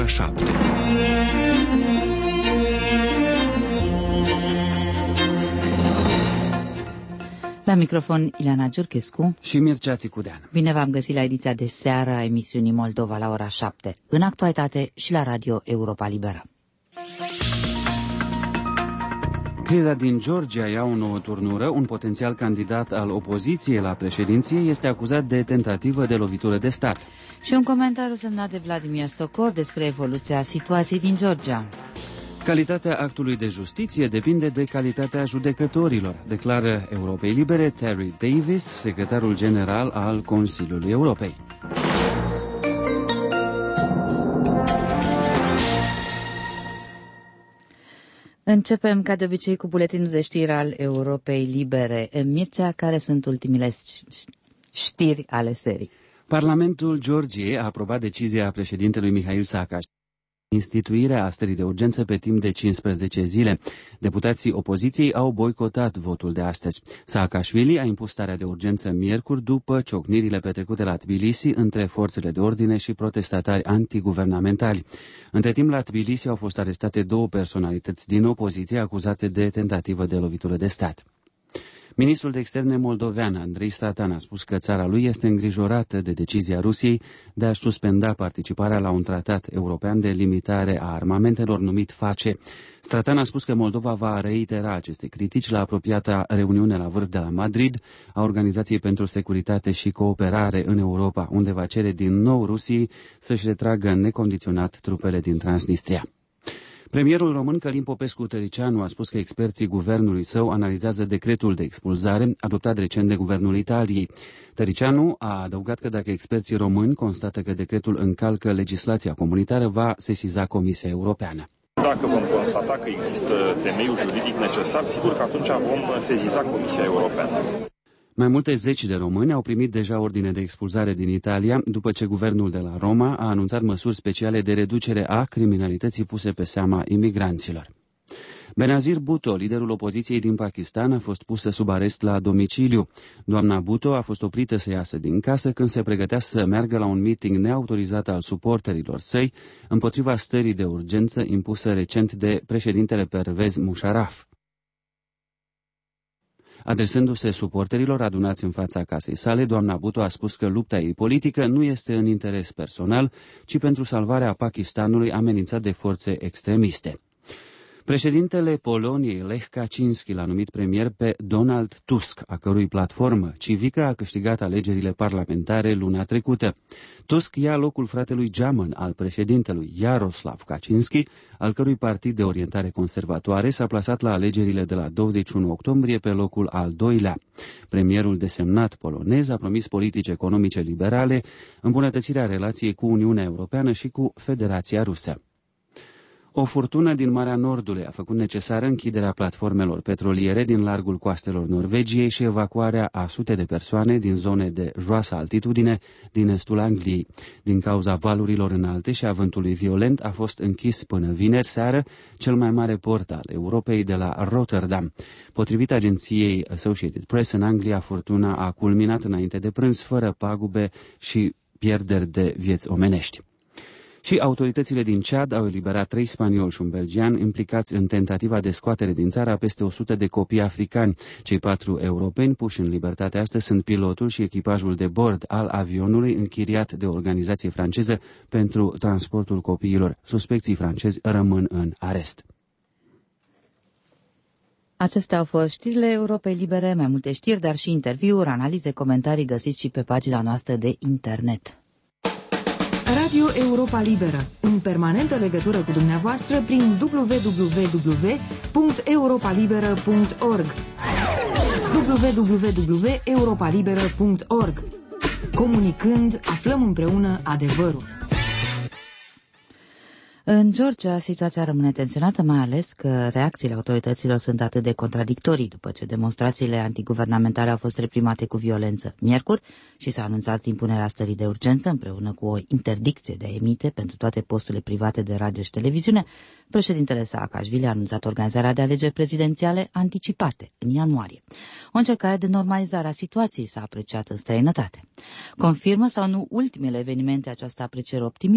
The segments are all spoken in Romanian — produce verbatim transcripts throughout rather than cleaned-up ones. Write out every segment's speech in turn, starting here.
șapte. La microfon Ileana Giurchescu și Mircea Țicudean. Bine v-am găsit la ediția de seară a emisiunii Moldova la ora șapte, în actualitate și la Radio Europa Liberă. Criza din Georgia ia o nouă turnură. Un potențial candidat al opoziției la președinție este acuzat de tentativă de lovitură de stat. Și un comentariu semnat de Vladimir Sokol despre evoluția situației din Georgia. Calitatea actului de justiție depinde de calitatea judecătorilor, declară Europei Libere Terry Davis, secretarul general al Consiliului Europei. Începem, ca de obicei, cu buletinul de știri al Europei Libere. Mircea, care sunt ultimile știri ale serii? Parlamentul Georgiei a aprobat decizia președintelui Mihail Saakashvili, instituirea stării de urgență pe timp de cincisprezece zile. Deputații opoziției au boicotat votul de astăzi. Saakashvili a impus starea de urgență miercuri după ciocnirile petrecute la Tbilisi între forțele de ordine și protestatari antiguvernamentali. Între timp, la Tbilisi au fost arestate două personalități din opoziție acuzate de tentativă de lovitură de stat. Ministrul de Externe moldovean, Andrei Stratan, a spus că țara lui este îngrijorată de decizia Rusiei de a suspenda participarea la un tratat european de limitare a armamentelor numit FACE. Stratan a spus că Moldova va reitera aceste critici la apropiata reuniune la vârf de la Madrid a Organizației pentru Securitate și Cooperare în Europa, unde va cere din nou Rusiei să-și retragă necondiționat trupele din Transnistria. Premierul român Călin Popescu-Tăriceanu a spus că experții guvernului său analizează decretul de expulzare adoptat recent de guvernul Italiei. Tăriceanu a adăugat că dacă experții români constată că decretul încalcă legislația comunitară, va sesiza Comisia Europeană. Dacă vom constata că există temeiul juridic necesar, sigur că atunci vom sesiza Comisia Europeană. Mai multe zeci de români au primit deja ordine de expulzare din Italia după ce guvernul de la Roma a anunțat măsuri speciale de reducere a criminalității puse pe seama imigranților. Benazir Bhutto, liderul opoziției din Pakistan, a fost pusă sub arest la domiciliu. Doamna Bhutto a fost oprită să iasă din casă când se pregătea să meargă la un meeting neautorizat al suporterilor săi împotriva stării de urgență impusă recent de președintele Pervez Musharraf. Adresându-se suporterilor adunați în fața casei sale, doamna Bhutto a spus că lupta ei politică nu este în interes personal, ci pentru salvarea Pakistanului amenințat de forțe extremiste. Președintele Poloniei, Lech Kaczynski, l-a numit premier pe Donald Tusk, a cărui platformă civică a câștigat alegerile parlamentare luna trecută. Tusk ia locul fratelui geamăn al președintelui, Jaroslav Kaczynski, al cărui partid de orientare conservatoare s-a plasat la alegerile de la douăzeci și unu octombrie pe locul al doilea. Premierul desemnat polonez a promis politici economice liberale, îmbunătățirea relației cu Uniunea Europeană și cu Federația Rusă. O furtună din Marea Nordului a făcut necesară închiderea platformelor petroliere din largul coastelor Norvegiei și evacuarea a sute de persoane din zone de joasă altitudine din estul Angliei. Din cauza valurilor înalte și a vântului violent a fost închis până vineri seară cel mai mare port al Europei de la Rotterdam. Potrivit agenției Associated Press, în Anglia furtuna a culminat înainte de prânz fără pagube și pierderi de vieți omenești. Și autoritățile din Chad au eliberat trei spanioli și un belgian implicați în tentativa de scoatere din țară a peste o sută de copii africani. Cei patru europeni puși în libertate astăzi sunt pilotul și echipajul de bord al avionului închiriat de o organizație franceză pentru transportul copiilor. Suspecții francezi rămân în arest. Acestea au fost știrile Europei Libere, mai multe știri, dar și interviuri, analize, comentarii găsiți și pe pagina noastră de internet. Radio Europa Liberă, în permanentă legătură cu dumneavoastră prin w w w punct europa liberă punct org w w w punct europa liberă punct org. Comunicând, aflăm împreună adevărul. În Georgia, situația rămâne tensionată, mai ales că reacțiile autorităților sunt atât de contradictorii după ce demonstrațiile antiguvernamentale au fost reprimate cu violență miercuri și s-a anunțat impunerea stării de urgență împreună cu o interdicție de a emite pentru toate posturile private de radio și televiziune. Președintele Saakashvili a anunțat organizarea de alegeri prezidențiale anticipate în ianuarie. O încercare de normalizare a situației s-a apreciat în străinătate. Confirmă sau nu ultimele evenimente această apreciere optimistă?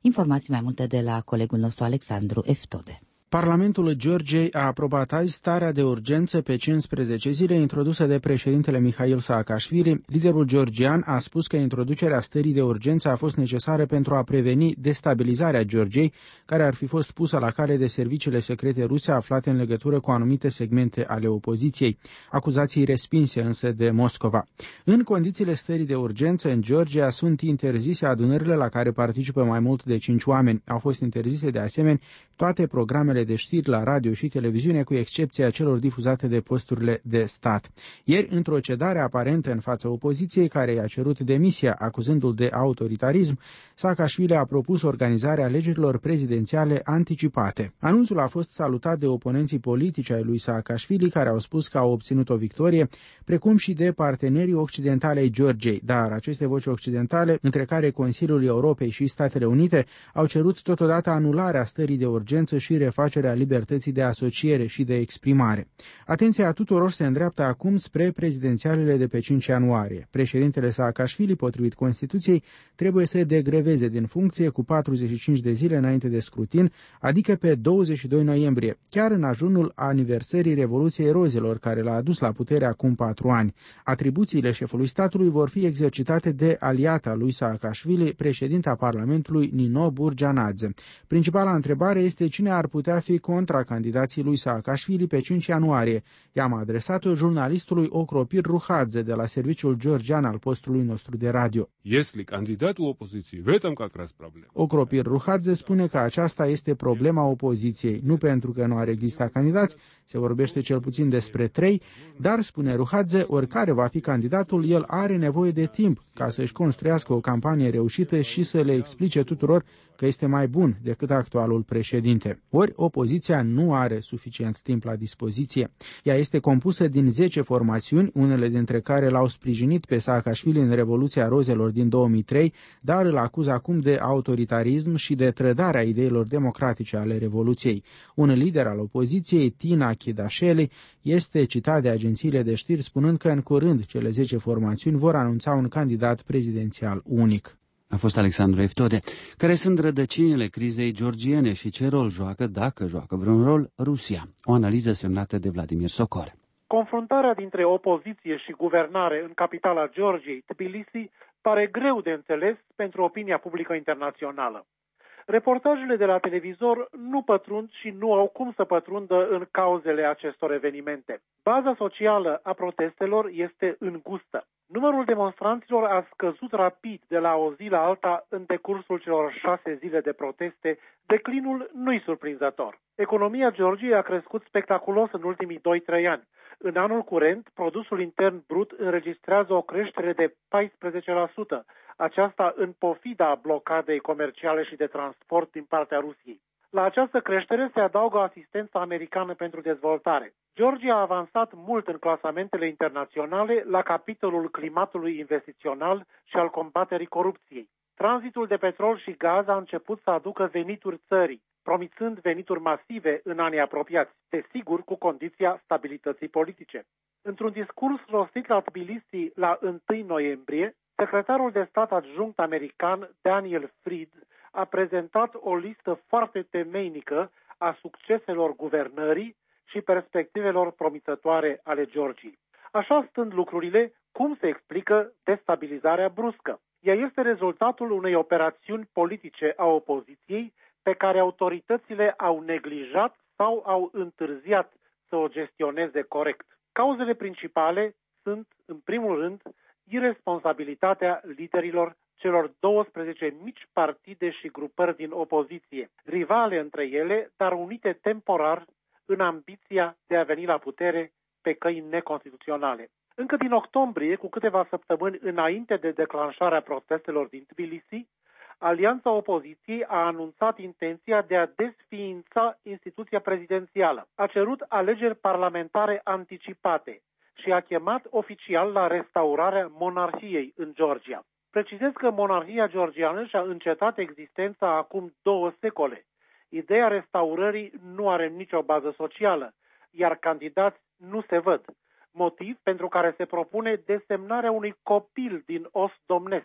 Informații mai multe de la colegul nostru Alexandru Eftode. Parlamentul Georgiei a aprobat azi starea de urgență pe cincisprezece zile introdusă de președintele Mihail Saakashvili. Liderul georgian a spus că introducerea stării de urgență a fost necesară pentru a preveni destabilizarea Georgiei, care ar fi fost pusă la cale de serviciile secrete ruse aflate în legătură cu anumite segmente ale opoziției. Acuzații respinse însă de Moscova. În condițiile stării de urgență în Georgia sunt interzise adunările la care participă mai mult de cinci oameni. Au fost interzise de asemenea toate programele de știri la radio și televiziune, cu excepția celor difuzate de posturile de stat. Ieri, într-o cedare aparentă în fața opoziției, care i-a cerut demisia acuzându-l de autoritarism, Saakashvili a propus organizarea alegerilor prezidențiale anticipate. Anunțul a fost salutat de oponenții politici ai lui Saakashvili, care au spus că au obținut o victorie, precum și de partenerii occidentale ai Georgiei, dar aceste voci occidentale, între care Consiliul Europei și Statele Unite, au cerut totodată anularea stării de urgență și refacerea libertății de asociere și de exprimare. Atenția tuturor se îndreaptă acum spre prezidențialele de pe cinci ianuarie. Președintele Saakashvili, potrivit Constituției, trebuie să degreveze din funcție cu patruzeci și cinci de zile înainte de scrutin, adică pe douăzeci și doi noiembrie, chiar în ajunul aniversării Revoluției Rozelor, care l-a adus la putere acum patru ani. Atribuțiile șefului statului vor fi exercitate de aliata lui Saakashvili, președinta Parlamentului Nino Burjanadze. Principala întrebare este cine ar putea fi contra candidații lui Saakashvili pe cinci ianuarie. I-am adresat-o jurnalistului Okropir Ruhadze de la serviciul georgian al postului nostru de radio. Если candidatul opoziției, в этом как раз проблема. Okropir Ruhadze spune că aceasta este problema opoziției, nu pentru că nu ar exista candidați, se vorbește cel puțin despre trei, dar, spune Ruhadze, oricare va fi candidatul, el are nevoie de timp ca să-și construiască o campanie reușită și să le explice tuturor că este mai bun decât actualul președinte. Ori opoziția nu are suficient timp la dispoziție. Ea este compusă din zece formațiuni, unele dintre care l-au sprijinit pe Saakashvili în Revoluția Rozelor din două mii trei, dar îl acuză acum de autoritarism și de trădarea ideilor democratice ale Revoluției. Un lider al opoziției, Tina Khidasheli, este citat de agențiile de știri spunând că în curând cele zece formațiuni vor anunța un candidat prezidențial unic. A fost Alexandru Eftode. Care sunt rădăcinile crizei georgiene și ce rol joacă, dacă joacă vreun rol, Rusia? O analiză semnată de Vladimir Socor. Confruntarea dintre opoziție și guvernare în capitala Georgiei, Tbilisi, pare greu de înțeles pentru opinia publică internațională. Reportajele de la televizor nu pătrund și nu au cum să pătrundă în cauzele acestor evenimente. Baza socială a protestelor este îngustă. Numărul demonstranților a scăzut rapid de la o zi la alta în decursul celor șase zile de proteste. Declinul nu-i surprinzător. Economia Georgiei a crescut spectaculos în ultimii doi trei ani. În anul curent, produsul intern brut înregistrează o creștere de paisprezece la sută, aceasta în pofida blocadei comerciale și de transport din partea Rusiei. La această creștere se adaugă asistența americană pentru dezvoltare. Georgia a avansat mult în clasamentele internaționale la capitolul climatului investițional și al combaterii corupției. Tranzitul de petrol și gaz a început să aducă venituri țării, promițând venituri masive în anii apropiați, desigur cu condiția stabilității politice. Într-un discurs rostit la Tbilisi la întâi noiembrie, secretarul de stat adjunct american Daniel Fried a prezentat o listă foarte temeinică a succeselor guvernării și perspectivelor promițătoare ale Georgiei. Așa stând lucrurile, cum se explică destabilizarea bruscă? Ea este rezultatul unei operațiuni politice a opoziției pe care autoritățile au neglijat sau au întârziat să o gestioneze corect. Cauzele principale sunt, în primul rând, iresponsabilitatea liderilor celor douăsprezece mici partide și grupări din opoziție, rivale între ele, dar unite temporar în ambiția de a veni la putere pe căi neconstituționale. Încă din octombrie, cu câteva săptămâni înainte de declanșarea protestelor din Tbilisi, Alianța Opoziției a anunțat intenția de a desființa instituția prezidențială. A cerut alegeri parlamentare anticipate și a chemat oficial la restaurarea monarhiei în Georgia. Precizez că monarhia georgiană și-a încetat existența acum două secole. Ideea restaurării nu are nicio bază socială, iar candidați nu se văd, motiv pentru care se propune desemnarea unui copil din os domnesc,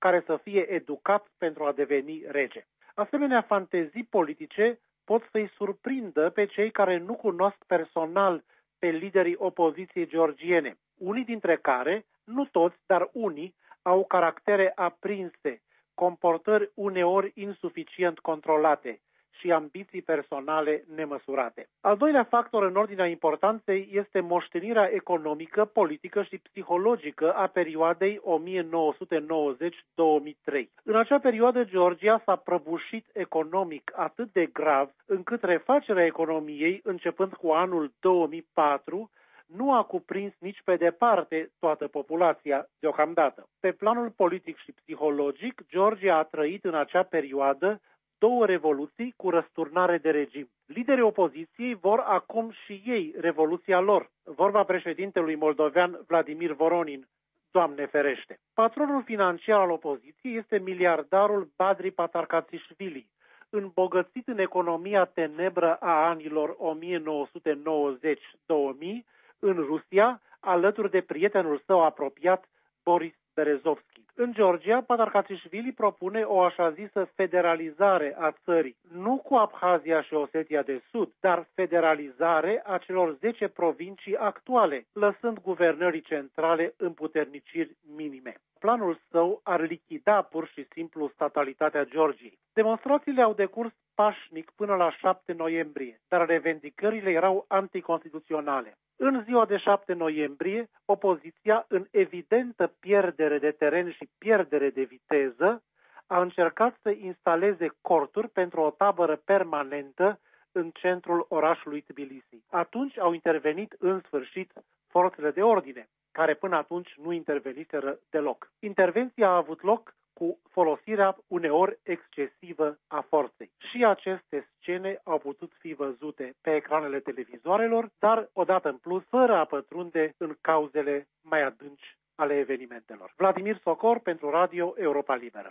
care să fie educat pentru a deveni rege. Asemenea fantezii politice pot să-i surprindă pe cei care nu cunosc personal pe liderii opoziției georgiene, unii dintre care, nu toți, dar unii, au caractere aprinse, comportări uneori insuficient controlate și ambiții personale nemăsurate. Al doilea factor în ordinea importanței este moștenirea economică, politică și psihologică a perioadei o mie nouă sute nouăzeci - două mii trei. În acea perioadă Georgia s-a prăbușit economic atât de grav încât refacerea economiei, începând cu anul două mii patru, nu a cuprins nici pe departe toată populația deocamdată. Pe planul politic și psihologic, Georgia a trăit în acea perioadă două revoluții cu răsturnare de regim. Liderii opoziției vor acum și ei revoluția lor. Vorba președintelui moldovean Vladimir Voronin, Doamne ferește. Patronul financiar al opoziției este miliardarul Badri Patarkatsishvili, îmbogățit în economia tenebră a anilor o mie nouă sute nouăzeci - două mii în Rusia, alături de prietenul său apropiat Boris Berezovski. În Georgia, Patarkatsishvili propune o așa zisă federalizare a țării, nu cu Abhazia și Osetia de Sud, dar federalizare a celor zece provincii actuale, lăsând guvernării centrale în puterniciri minime. Planul său ar lichida pur și simplu statalitatea Georgiei. Demonstrațiile au decurs pașnic până la șapte noiembrie, dar revendicările erau anticonstituționale. În ziua de șapte noiembrie, opoziția, în evidentă pierdere de teren și pierdere de viteză, a încercat să instaleze corturi pentru o tabără permanentă în centrul orașului Tbilisi. Atunci au intervenit în sfârșit forțele de ordine, care până atunci nu interveniseră deloc. Intervenția a avut loc cu folosirea uneori excesivă a forței. Și aceste scene au putut fi văzute pe ecranele televizoarelor, dar odată în plus, fără a pătrunde în cauzele mai adânci ale evenimentelor. Vladimir Socor pentru Radio Europa Liberă.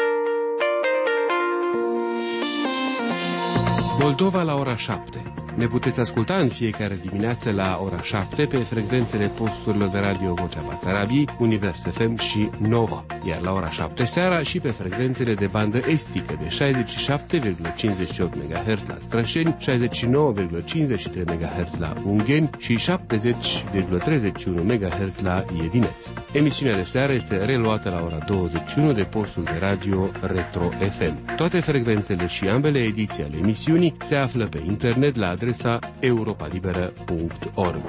Moldova la ora șapte. Ne puteți asculta în fiecare dimineață la ora șapte pe frecvențele posturilor de radio Vocea Basarabiei, Univers F M și Nova, iar la ora șapte seara și pe frecvențele de bandă estică de șaizeci și șapte virgulă cincizeci și opt MHz la Strășeni, șaizeci și nouă virgulă cincizeci și trei MHz la Ungheni și șaptezeci virgulă treizeci și unu MHz la Iedineț. Emisiunea de seară este reluată la ora douăzeci și unu de postul de radio Retro F M. Toate frecvențele și ambele ediții ale emisiunii se află pe internet la adresa europa liberă punct org.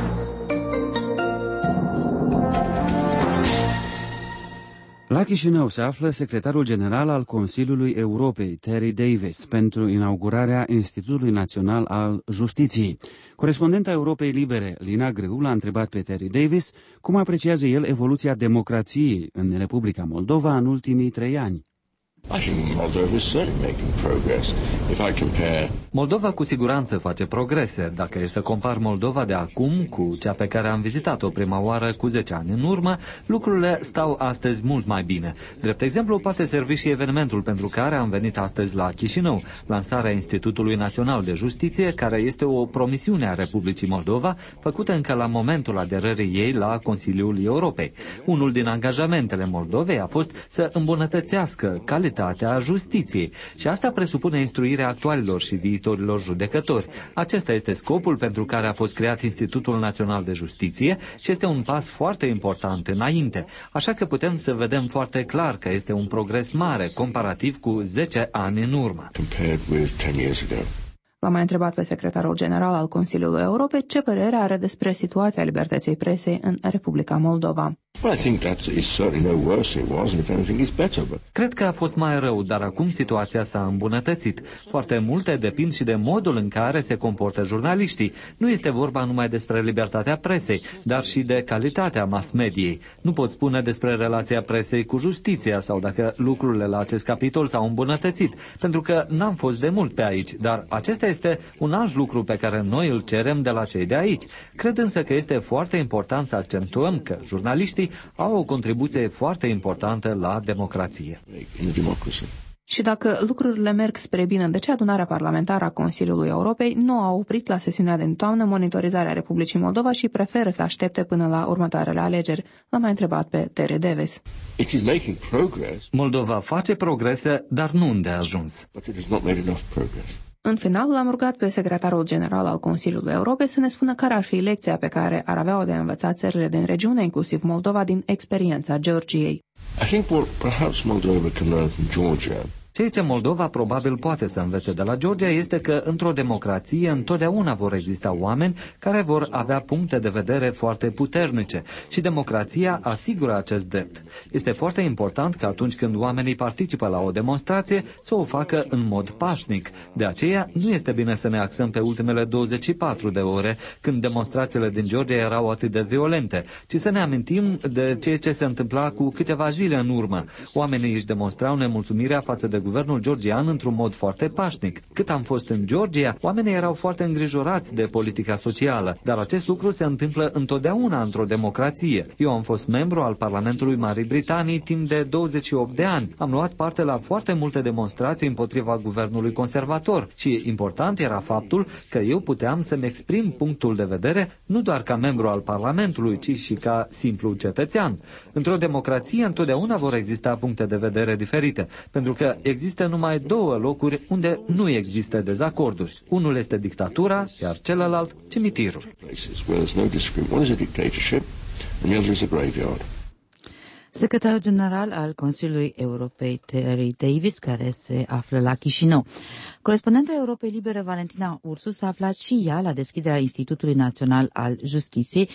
La Chișinău se află secretarul general al Consiliului Europei, Terry Davis, pentru inaugurarea Institutului Național al Justiției. Corespondenta Europei Libere, Lina Greu, l-a întrebat pe Terry Davis cum apreciază el evoluția democrației în Republica Moldova în ultimii trei ani. I think Moldova is certainly making progress. If I compare... Moldova cu siguranță face progrese. Dacă e să compar Moldova de acum cu cea pe care am vizitat-o prima oară cu zece ani în urmă, lucrurile stau astăzi mult mai bine. Drept exemplu, poate servi și evenimentul pentru care am venit astăzi la Chișinău, lansarea Institutului Național de Justiție, care este o promisiune a Republicii Moldova, făcută încă la momentul aderării ei la Consiliul Europei. Unul din angajamentele Moldovei a fost să îmbunătățească calitatea justiției și asta presupune instruirea actualilor și viitorilor judecători. Acesta este scopul pentru care a fost creat Institutul Național de Justiție și este un pas foarte important înainte, așa că putem să vedem foarte clar că este un progres mare comparativ cu zece ani în urmă. L-a mai întrebat pe secretarul general al Consiliului Europei ce părere are despre situația libertății presei în Republica Moldova. Cred că a fost mai rău, dar acum situația s-a îmbunătățit. Foarte multe depind și de modul în care se comportă jurnaliștii. Nu este vorba numai despre libertatea presei, dar și de calitatea mass-mediei. Nu pot spune despre relația presei cu justiția sau dacă lucrurile la acest capitol s-au îmbunătățit, pentru că n-am fost de mult pe aici, dar acesta este un alt lucru pe care noi îl cerem de la cei de aici. Cred însă că este foarte important să accentuăm că jurnaliștii au o contribuție foarte importantă la democrație. Și dacă lucrurile merg spre bine, de ce adunarea parlamentară a Consiliului Europei nu a oprit la sesiunea din toamnă monitorizarea Republicii Moldova și preferă să aștepte până la următoarele alegeri? L-a mai întrebat pe Terry Davis. It is making progress. Moldova face progrese, dar nu îndeajuns. But it has not made enough progress. În final, l-am rugat pe secretarul general al Consiliului Europei să ne spună care ar fi lecția pe care ar avea-o de învățat țările din regiune, inclusiv Moldova, din experiența Georgiei. I think what perhaps Moldova can learn from Georgia. Ceea ce Moldova probabil poate să învețe de la Georgia este că într-o democrație întotdeauna vor exista oameni care vor avea puncte de vedere foarte puternice și democrația asigură acest drept. Este foarte important că atunci când oamenii participă la o demonstrație să o facă în mod pașnic. De aceea nu este bine să ne axăm pe ultimele douăzeci și patru de ore când demonstrațiile din Georgia erau atât de violente, ci să ne amintim de ceea ce se întâmpla cu câteva zile în urmă. Oamenii își demonstrau nemulțumirea față de guvernul georgian într-un mod foarte pașnic. Cât am fost în Georgia, oamenii erau foarte îngrijorați de politica socială, dar acest lucru se întâmplă întotdeauna într-o democrație. Eu am fost membru al Parlamentului Marii Britanii timp de douăzeci și opt de ani. Am luat parte la foarte multe demonstrații împotriva guvernului conservator și important era faptul că eu puteam să-mi exprim punctul de vedere nu doar ca membru al Parlamentului, ci și ca simplu cetățean. Într-o democrație întotdeauna vor exista puncte de vedere diferite, pentru că există numai două locuri unde nu există dezacorduri. Unul este dictatura, iar celălalt cimitirul. Secretarul general al Consiliului Europei, Terry Davis, care se află la Chișinău. Corespondenta Europei Libere, Valentina Ursu, s-a aflat și ea la deschiderea Institutului Național al Justiției,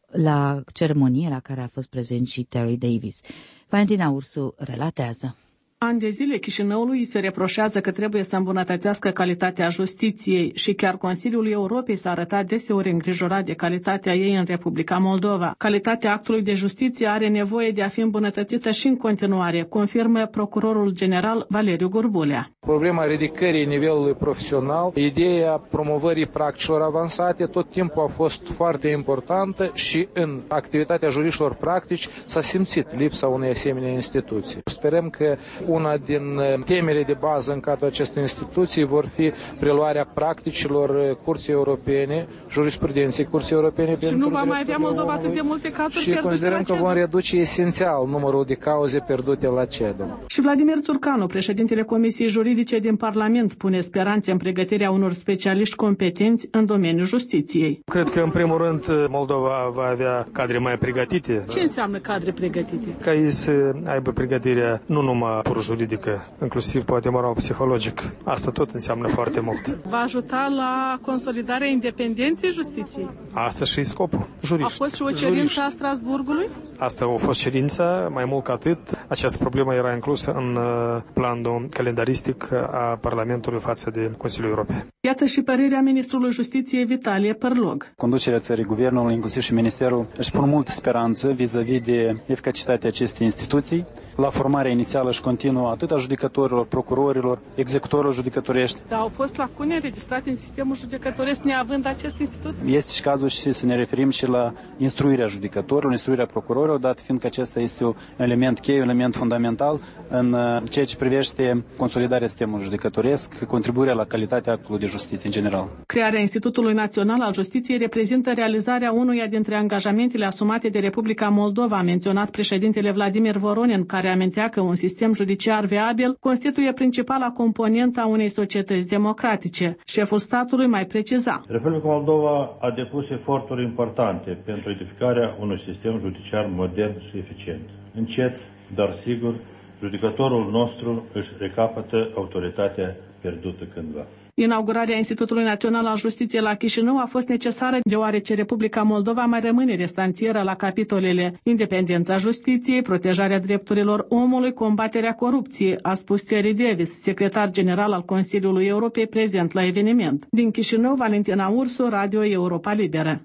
la ceremonie la care a fost prezent și Terry Davis. Valentina Ursu relatează. Ani de zile Chișinăului îi se reproșează că trebuie să îmbunătățească calitatea justiției și chiar Consiliul Europei s-a arătat deseori îngrijorat de calitatea ei în Republica Moldova. Calitatea actului de justiție are nevoie de a fi îmbunătățită și în continuare, confirmă procurorul general Valeriu Gurbulea. Problema ridicării nivelului profesional, ideea promovării practicilor avansate tot timpul a fost foarte importantă și în activitatea juriștilor practici s-a simțit lipsa unei asemenea instituții. Sperăm că una din temele de bază în cadrul acestei instituții vor fi preluarea practicilor Curții Europene, jurisprudenței Curții Europene. Și nu va mai avea Moldova atât de multe cazuri și pierdute considerăm la că vom reduce esențial numărul de cauze pierdute la CEDO. Și Vladimir Țurcanu, președintele Comisiei Juridice din Parlament, pune speranțe în pregătirea unor specialiști competenți în domeniul justiției. Cred că, în primul rând, Moldova va avea cadre mai pregătite. Ce înseamnă cadre pregătite? Ca ei să aibă pregătirea nu numai pur juridică, inclusiv poate moral psihologic. Asta tot înseamnă foarte mult. Va ajuta la consolidarea independenței justiției? Asta și scopul. Juriști. A fost și o cerință a Strasburgului? Asta a fost cerința, mai mult ca atât. Această problemă era inclusă în planul calendaristic a Parlamentului față de Consiliul Europei. Iată și părerea ministrului Justiției Vitalie Părlog. Conducerea țării, guvernul, inclusiv și ministerul, își pun multă speranță vis-a-vis de eficacitatea acestei instituții. La formarea inițială și continuă atât a judecătorilor, procurorilor, executorilor judecătorești. Dar au fost lacune înregistrate în sistemul judecătoresc neavând acest institut? Este și cazul și să ne referim și la instruirea judecătorilor, instruirea procurorilor, dat fiindcă acesta este un element cheie, un element fundamental în ceea ce privește consolidarea sistemului judecătoresc, contribuirea la calitatea actului de justiție în general. Crearea Institutului Național al Justiției reprezintă realizarea unuia dintre angajamentele asumate de Republica Moldova, a menționat președintele Vladimir Voronin, care amintea că un sistem judiciar viabil constituie principala componentă a unei societăți democratice. Șeful statului mai preciza. Republica Moldova a depus eforturi importante pentru edificarea unui sistem judiciar modern și eficient. Încet, dar sigur, judecătorul nostru își recapătă autoritatea pierdută cândva. Inaugurarea Institutului Național al Justiției la Chișinău a fost necesară deoarece Republica Moldova mai rămâne restanțieră la capitolele independența justiției, protejarea drepturilor omului, combaterea corupției, a spus Terry Davis, secretar general al Consiliului Europei prezent la eveniment. Din Chișinău, Valentina Ursu, Radio Europa Liberă.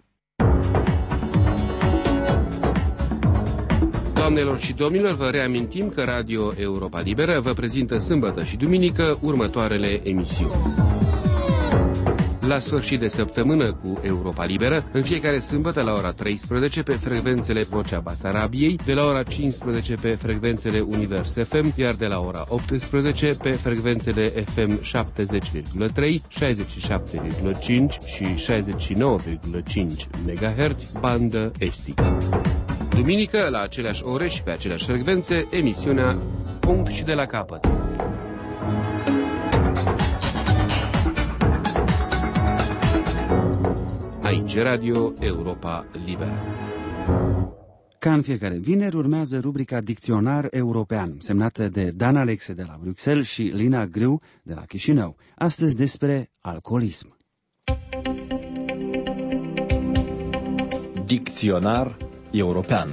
Doamnelor și domnilor, vă reamintim că Radio Europa Liberă vă prezintă sâmbătă și duminică următoarele emisiuni. la sfârșit de săptămână cu Europa Liberă, în fiecare sâmbătă la ora treisprezece pe frecvențele Vocea Basarabiei, de la ora cincisprezece pe frecvențele Univers F M, iar de la ora optsprezece pe frecvențele F M șaptezeci virgulă trei, șaizeci și șapte virgulă cinci și șaizeci și nouă virgulă cinci megahertz, bandă estică. Duminică, la aceleași ore și pe aceleași frecvențe, emisiunea Punct și de la capăt. Aici Radio Europa Liberă. Ca în fiecare vineri urmează rubrica Dicționar European, semnată de Dan Alexe de la Bruxelles și Lina Grâu de la Chișinău. Astăzi despre alcoolism. Dicționar European.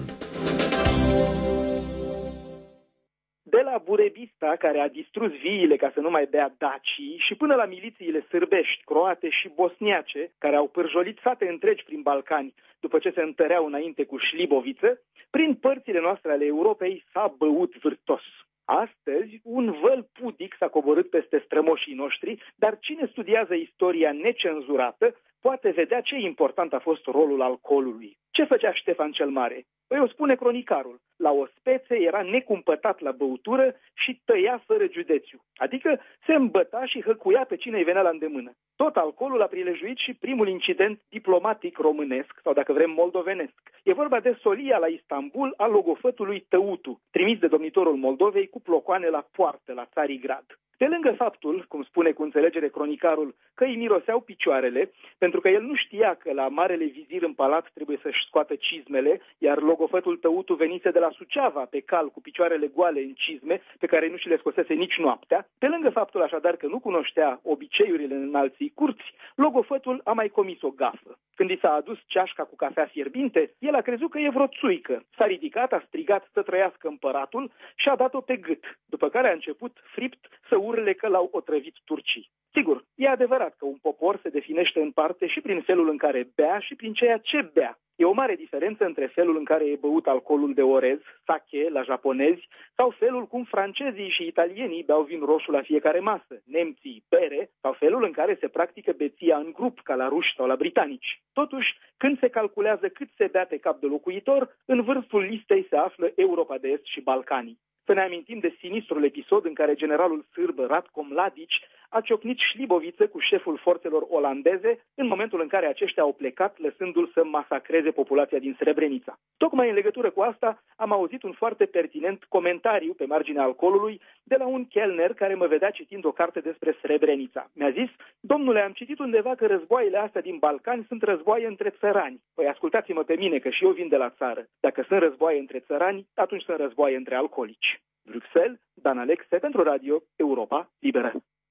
De la burebista care a distrus viile ca să nu mai bea dacii și până la milițiile sârbești, croate și bosniace care au pârjolit sate întregi prin Balcani după ce se întăreau înainte cu șliboviță, prin părțile noastre ale Europei s-a băut vârtos. Astăzi, un văl pudic s-a coborât peste strămoșii noștri, dar cine studiază istoria necenzurată poate vedea ce important a fost rolul alcoolului. Ce făcea Ștefan cel Mare? Păi o spune cronicarul. La o spețe era necumpătat la băutură și tăia fără județiu. Adică se îmbăta și hăcuia pe cine îi venea la îndemână. Tot alcoolul a prilejuit și primul incident diplomatic românesc, sau dacă vrem moldovenesc. E vorba de solia la Istanbul a logofătului Tăutu, trimis de domnitorul Moldovei cu plocoane la poartă la Țarigrad. Pe lângă faptul, cum spune cu înțelegere cronicarul, că îi miroseau picioarele, pentru că el nu știa că la marele vizir în palat trebuie să-și scoată cizmele, iar logofătul Tăutu venise de la Suceava pe cal cu picioarele goale în cizme, pe care nu și le scosese nici noaptea. Pe lângă faptul așadar că nu cunoștea obiceiurile în alții curți, logofătul a mai comis o gafă. Când i s-a adus ceașca cu cafea fierbinte, el a crezut că e vreo țuică. S-a ridicat, a strigat să trăiască împăratul și a dat-o pe gât, după care a început fript să urle că l-au otrăvit turcii. Sigur, e adevărat că un popor se definește în parte și prin felul în care bea și prin ceea ce bea. E o mare diferență între felul în care e băut alcoolul de orez, sake, la japonezi, sau felul cum francezii și italienii beau vin roșu la fiecare masă, nemții bere, sau felul în care se practică beția în grup, ca la ruși sau la britanici. Totuși, când se calculează cât se bea pe cap de locuitor, în vârful listei se află Europa de Est și Balcanii. Să ne amintim de sinistrul episod în care generalul sârb Ratko Mladic a ciocnit șliboviță cu șeful forțelor olandeze în momentul în care aceștia au plecat, lăsându-l să masacreze populația din Srebrenica. Tocmai în legătură cu asta am auzit un foarte pertinent comentariu pe marginea alcoolului de la un chelner care mă vedea citind o carte despre Srebrenica. Mi-a zis: domnule, am citit undeva că războaiele astea din Balcani sunt războaie între țărani. Păi ascultați-mă pe mine, că și eu vin de la țară. Dacă sunt războaie între țărani, atunci sunt războaie între alcoolici. Bruxelles, Dan Alexe pentru Radio Europa Liberă.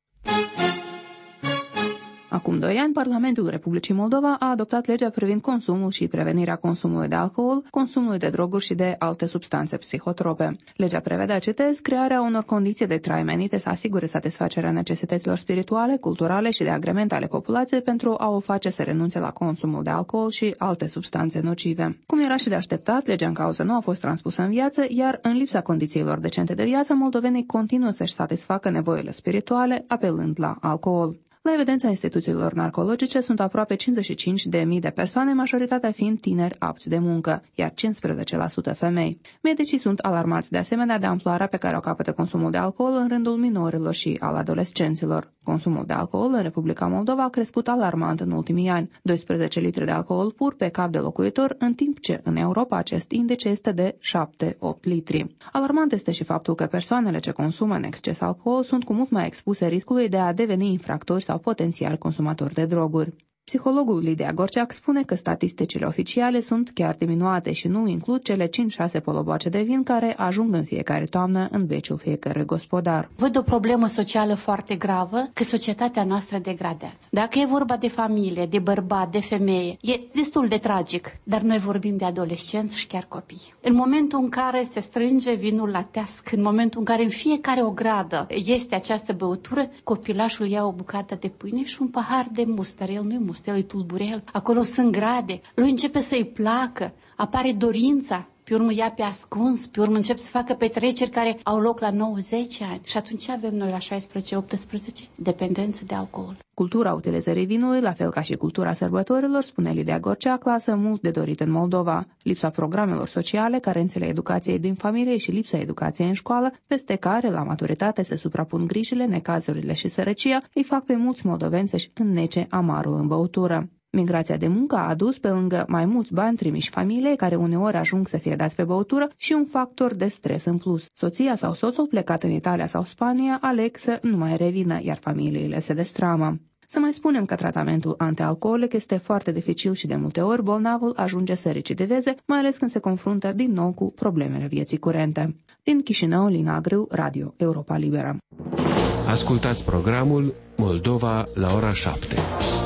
Acum doi ani, Parlamentul Republicii Moldova a adoptat legea privind consumul și prevenirea consumului de alcool, consumului de droguri și de alte substanțe psihotrope. Legea prevede, citez, crearea unor condiții de trai menite să asigure satisfacerea necesităților spirituale, culturale și de agrement ale populației pentru a o face să renunțe la consumul de alcool și alte substanțe nocive. Cum era și de așteptat, legea în cauză nu a fost transpusă în viață, iar în lipsa condițiilor decente de viață, moldovenii continuă să-și satisfacă nevoile spirituale, apelând la alcool. La evidența instituțiilor narcologice sunt aproape cincizeci și cinci de mii de persoane, majoritatea fiind tineri apți de muncă, iar cincisprezece la sută femei. Medicii sunt alarmați de asemenea de amploarea pe care o capătă consumul de alcool în rândul minorilor și al adolescenților. Consumul de alcool în Republica Moldova a crescut alarmant în ultimii ani, doisprezece litri de alcool pur pe cap de locuitor, în timp ce în Europa acest indice este de șapte opt litri. Alarmant este și faptul că persoanele ce consumă în exces alcool sunt cu mult mai expuse riscului de a deveni infractori sau potențial consumatori de droguri. Psihologul Lidia Gorceac spune că statisticile oficiale sunt chiar diminuate și nu includ cele cinci șase poloboace de vin care ajung în fiecare toamnă în beciul fiecărui gospodar. Văd o problemă socială foarte gravă, că societatea noastră degradează. Dacă e vorba de familie, de bărbat, de femeie, e destul de tragic, dar noi vorbim de adolescenți și chiar copii. În momentul în care se strânge vinul la teasc, în momentul în care în fiecare ogradă este această băutură, copilașul ia o bucată de pâine și un pahar de muster. El nu-i muster, el e tulburel. Acolo sunt grade. Lui începe să-i placă. Apare dorința pe urmă ia pe ascuns, pe urmă încep să facă petreceri care au loc la nouă-zece ani. Și atunci avem noi la șaisprezece optsprezece dependență de alcool. Cultura utilizării vinului, la fel ca și cultura sărbătorilor, spune Lidia Gorceac, lasă mult de dorit în Moldova. Lipsa programelor sociale, carențele educației din familie și lipsa educației în școală, peste care, la maturitate, se suprapun grijile, necazurile și sărăcia, îi fac pe mulți moldoveni să-și înnece amarul în băutură. Migrația de muncă a adus, pe lângă mai mulți bani trimiși familiei, care uneori ajung să fie dați pe băutură, și un factor de stres în plus. Soția sau soțul plecat în Italia sau Spania aleg să nu mai revină, iar familiile se destramă. Să mai spunem că tratamentul antialcoolic este foarte dificil și de multe ori bolnavul ajunge să recidiveze, mai ales când se confruntă din nou cu problemele vieții curente. Din Chișinău, Lina Grâu, Radio Europa Liberă. Ascultați programul Moldova la ora șapte.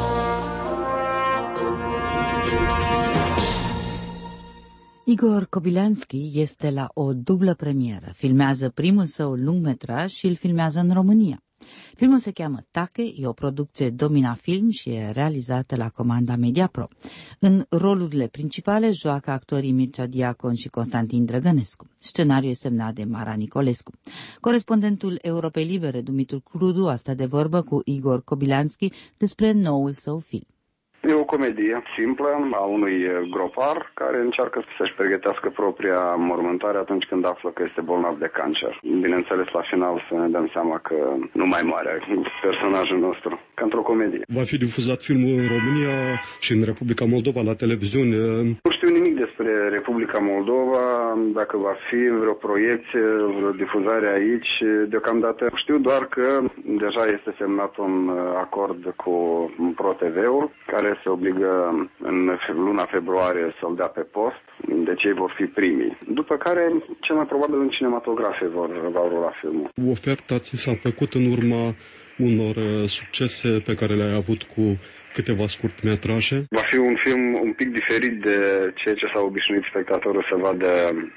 Igor Kobylanski este la o dublă premieră. Filmează primul său lungmetraj și îl filmează în România. Filmul se cheamă Tache, e o producție Domina Film și e realizată la comanda Mediapro. În rolurile principale joacă actorii Mircea Diacon și Constantin Drăgănescu. Scenariul e semnat de Mara Nicolescu. Corespondentul Europei Libere, Dumitru Crudu, a stat de vorbă cu Igor Kobylanski despre noul său film. E o comedie simplă a unui gropar care încearcă să-și pregătească propria mormântare atunci când află că este bolnav de cancer. Bineînțeles, la final să ne dăm seama că nu mai moare personajul nostru, ca într-o comedie. Va fi difuzat filmul în România și în Republica Moldova la televiziune? Nu știu nimic despre Republica Moldova, dacă va fi vreo proiecție, vreo difuzare aici. Deocamdată știu doar că deja este semnat un acord cu ProTV ul, care se obligă în luna februarie să-l dea pe post, deci ei vor fi primii. După care, cel mai probabil în cinematografe vor, vor rula filmul. Oferta ți s-a făcut în urma unor succese pe care le-ai avut cu câteva scurtmetraje? Va fi un film un pic diferit de ceea ce s-a obișnuit spectatorul să vadă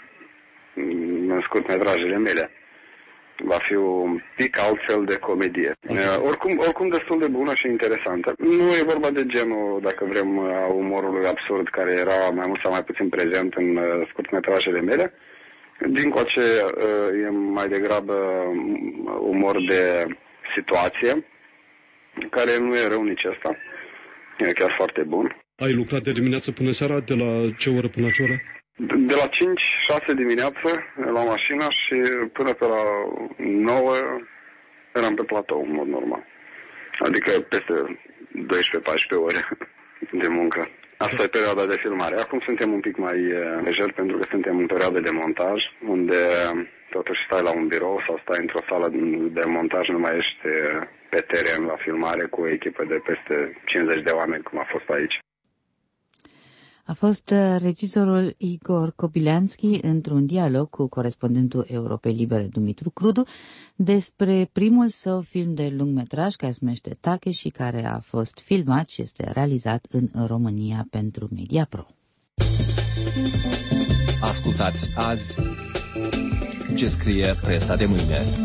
în scurtmetrajele mele. Va fi un pic altfel de comedie. Oricum, oricum destul de bună și interesantă. Nu e vorba de genul, dacă vrem, a umorului absurd care era mai mult sau mai puțin prezent în scurtmetrajele mele. Dincoace e mai degrabă umor de situație, care nu e rău nici ăsta. E chiar foarte bun. Ai lucrat de dimineață până seara? De la ce oră până la ce oră? De la cinci șase dimineață la mașină și până pe la nouă eram pe platou, în mod normal. Adică peste doisprezece paisprezece ore de muncă. Asta e perioada de filmare. Acum suntem un pic mai lejer pentru că suntem în perioada de montaj, unde totuși stai la un birou sau stai într-o sală de montaj, nu mai ești pe teren la filmare cu o echipă de peste cincizeci de oameni, cum a fost aici. A fost regizorul Igor Kobylanski într-un dialog cu corespondentul Europei Libere Dumitru Crudu despre primul său film de lungmetraj care se numește Tache și care a fost filmat și este realizat în România pentru Mediapro. Ascultați azi ce scrie presa de mâine.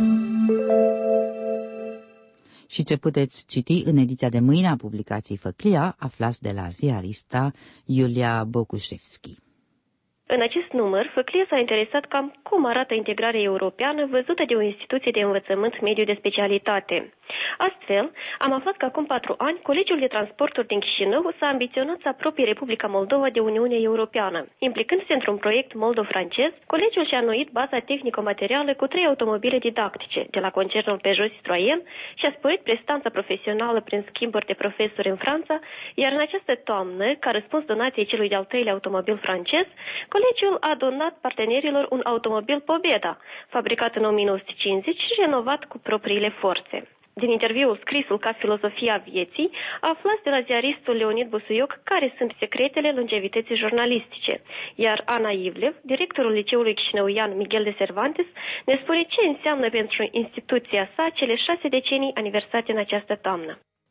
Și ce puteți citi în ediția de mâine a publicației Făclia, aflați de la ziarista Iulia Bocușevski. În acest număr, Făclia s-a interesat cam cum arată integrarea europeană văzută de o instituție de învățământ mediu de specialitate. Astfel, am aflat că acum patru ani, Colegiul de Transporturi din Chișinău s-a ambiționat să apropie Republica Moldova de Uniunea Europeană. Implicându-se într-un proiect moldo-francez, colegiul și-a înnoit baza tehnico-materială cu trei automobile didactice, de la concernul Peugeot Citroën, și a sporit prestanța profesională prin schimburi de profesori în Franța, iar în această toamnă, ca răspuns donației celui de-al treilea automobil francez, colegiul a donat partenerilor un automobil Pobeda, fabricat în o mie nouă sute cincizeci și renovat cu propriile forțe. Din interviul scrisul ca filozofia vieții, aflați de la ziaristul Leonid Busuioc care sunt secretele longevității jurnalistice, iar Ana Ivlev, directorul liceului chișinăuian Miguel de Cervantes, ne spune ce înseamnă pentru instituția sa cele șase decenii aniversate în această toamnă.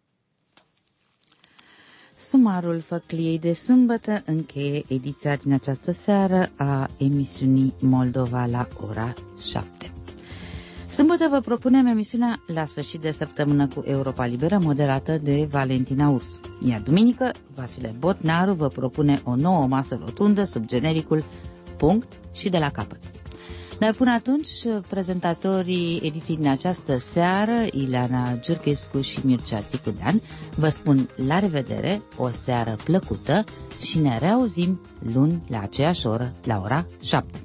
Sumarul Făcliei de sâmbătă încheie ediția din această seară a emisiunii Moldova la ora șapte. Sâmbătă vă propunem emisiunea La sfârșit de săptămână cu Europa Liberă, moderată de Valentina Ursu. Iar duminică, Vasile Botnaru vă propune o nouă masă rotundă sub genericul punct și de la capăt. Dar până atunci, prezentatorii ediției din această seară, Ileana Giurchescu și Mircea Țicudean, vă spun la revedere, o seară plăcută și ne reauzim luni la aceeași oră, la ora șapte.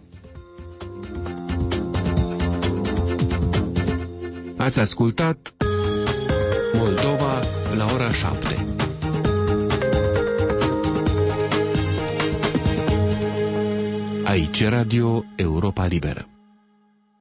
Ați ascultat Moldova la ora șapte. Aici Radio Europa Liberă.